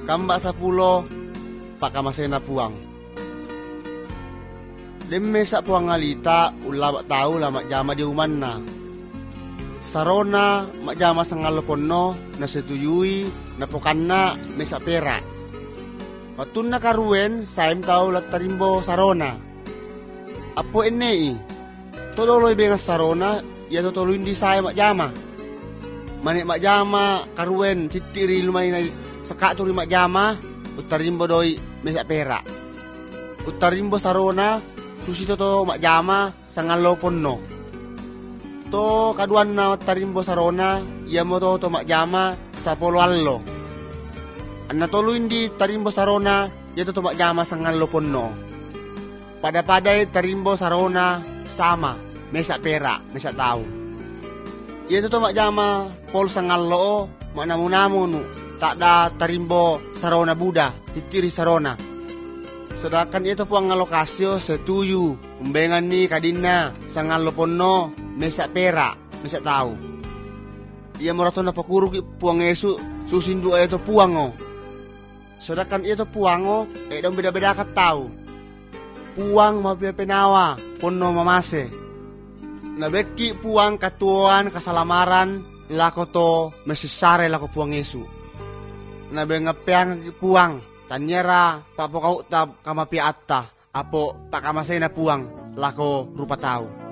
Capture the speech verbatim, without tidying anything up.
kambak sapulo pakamasena puang. Demme sa puang alita ulawak tau lah mak jama di uman na. Sarona mak jama sangalloponno na setujui na pokanna mesa pera. Patun na karuen saim tau latarimbo sarona. Apo enei todoloy bengas sarona ya totolo hindi saya mak jama. Manik mak jama karuen titiri lumay na sakaturi mak jama utarimbo doi mesa pera. Utarimbo sarona susito to mak jama sangalloponno. To kaduan na tarimbo sarona iya mo to to mak jama sa polo allo. Anna tolo hindi tarimbo sarona iya to to mak jama sangalloponno. Pada-padai tarimbo sarona sama mesa pera mesa tau. Iya to to mak jama pol sangallo mak namu-namu tak da tarimbo sarona buda titiri sarona. Sedangkan itu puang ngalokasyo setuju umbengan ni kadina sangalloponno mesa pera mesa tau. Ia merato na pakuru puang esu susin dua itu puango. Sedangkan itu puango eh dong beda-beda kat tau. Puang mabia penawa ponno mamase. Nabeki puang katuan kasalamaran lako to mesisare lako puang esu. Nabe ngapeang puang tanyera papokau tab kamapi atta apo pakamasay na puang lako rupa tau.